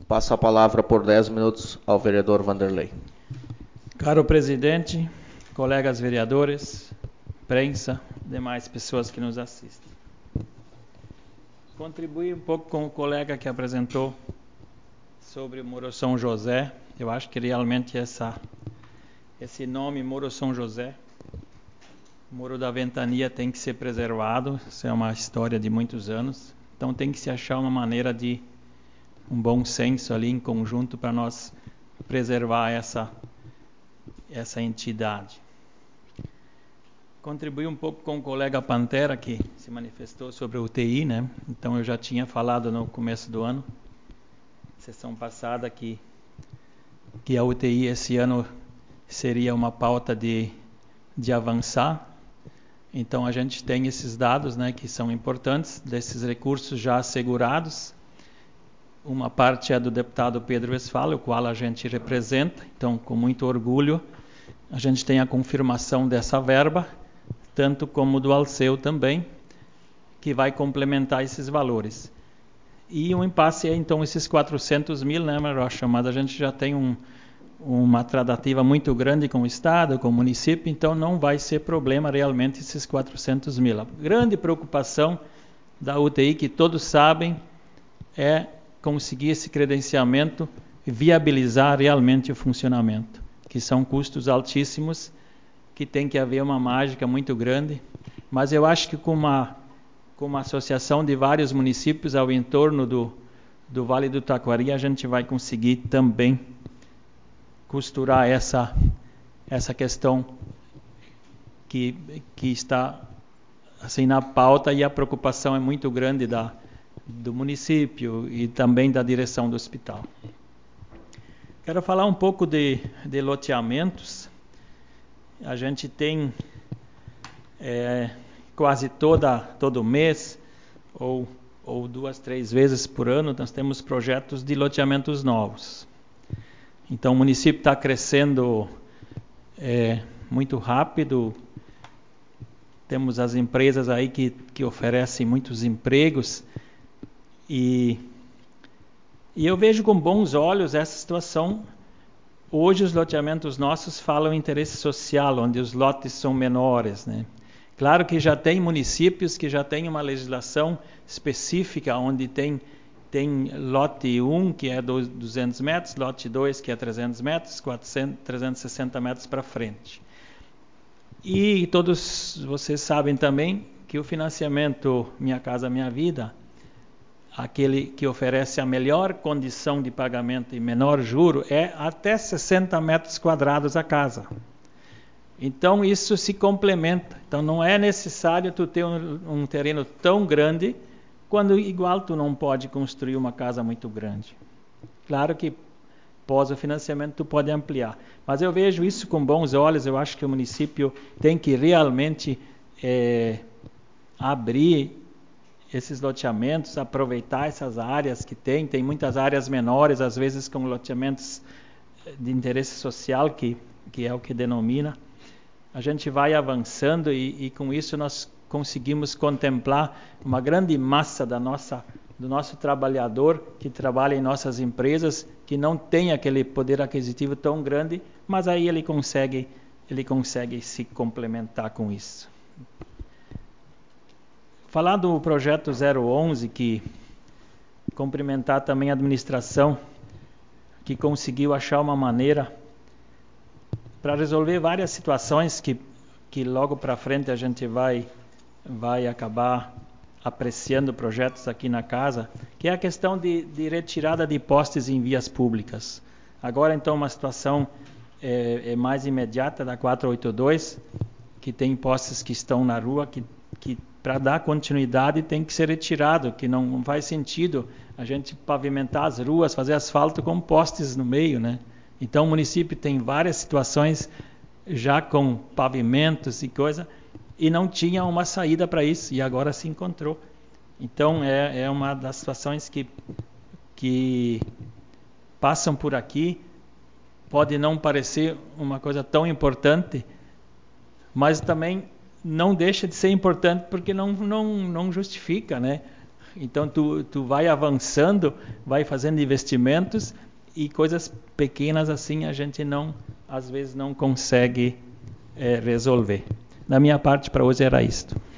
Passo a palavra por 10 minutos ao vereador Vanderlei. Caro presidente, colegas vereadores, prensa, demais pessoas que nos assistem. Contribuir um pouco com o colega que apresentou sobre o Muro São José. Eu acho que realmente esse nome, Muro São José, Muro da Ventania, tem que ser preservado. Isso é uma história de muitos anos. Então tem que se achar uma maneira de um bom senso ali em conjunto para nós preservar essa entidade. Contribuir um pouco com o colega Pantera, que se manifestou sobre a UTI, né? Então eu já tinha falado no começo do ano, sessão passada, que a UTI esse ano seria uma pauta de avançar. Então a gente tem esses dados, né, que são importantes, desses recursos já assegurados. Uma parte é do deputado Pedro Westphal, o qual a gente representa. Então, com muito orgulho, a gente tem a confirmação dessa verba, tanto como do Alceu também, que vai complementar esses valores. E o impasse é, então, esses 400 mil, né, Marocha? Mas a gente já tem uma tratativa muito grande com o Estado, com o município, então não vai ser problema realmente esses 400 mil. A grande preocupação da UTI, que todos sabem, é conseguir esse credenciamento e viabilizar realmente o funcionamento, que são custos altíssimos, que tem que haver uma mágica muito grande. Mas eu acho que com uma associação de vários municípios ao entorno do Vale do Taquari, a gente vai conseguir também costurar essa questão que está assim na pauta, e a preocupação é muito grande do município e também da direção do hospital. Quero falar um pouco de loteamentos. A gente tem quase todo mês, ou 2, 3 vezes por ano, nós temos projetos de loteamentos novos. Então o município está crescendo muito rápido. Temos as empresas aí que oferecem muitos empregos, e eu vejo com bons olhos essa situação. Hoje os loteamentos nossos falam em interesse social, onde os lotes são menores, né? Claro que já tem municípios que já têm uma legislação específica, onde tem lote 1, que é 200 metros, lote 2, que é 300 metros, 360 metros para frente. E todos vocês sabem também que o financiamento Minha Casa Minha Vida, aquele que oferece a melhor condição de pagamento e menor juro, é até 60 metros quadrados a casa. Então isso se complementa. Então não é necessário tu ter um terreno tão grande, quando igual tu não pode construir uma casa muito grande. Claro que pós o financiamento tu pode ampliar. Mas eu vejo isso com bons olhos. Eu acho que o município tem que realmente abrir esses loteamentos, aproveitar essas áreas que tem muitas áreas menores, às vezes com loteamentos de interesse social, que é o que denomina. A gente vai avançando e com isso nós conseguimos contemplar uma grande massa do nosso trabalhador que trabalha em nossas empresas, que não tem aquele poder aquisitivo tão grande, mas aí ele consegue se complementar com isso. Falar do projeto 011, que cumprimentar também a administração, que conseguiu achar uma maneira para resolver várias situações que logo para frente a gente vai acabar apreciando projetos aqui na casa, que é a questão de retirada de postes em vias públicas. Agora, então, uma situação mais imediata da 482, que tem postes que estão na rua, que para dar continuidade tem que ser retirado, que não faz sentido a gente pavimentar as ruas, fazer asfalto com postes no meio, né? Então o município tem várias situações já com pavimentos e coisa, e não tinha uma saída para isso, e agora se encontrou. Então é uma das situações que passam por aqui. Pode não parecer uma coisa tão importante, mas também não deixa de ser importante, porque não justifica, né? Então tu vai avançando, vai fazendo investimentos e coisas pequenas assim a gente às vezes não consegue resolver. Da minha parte para hoje era isto.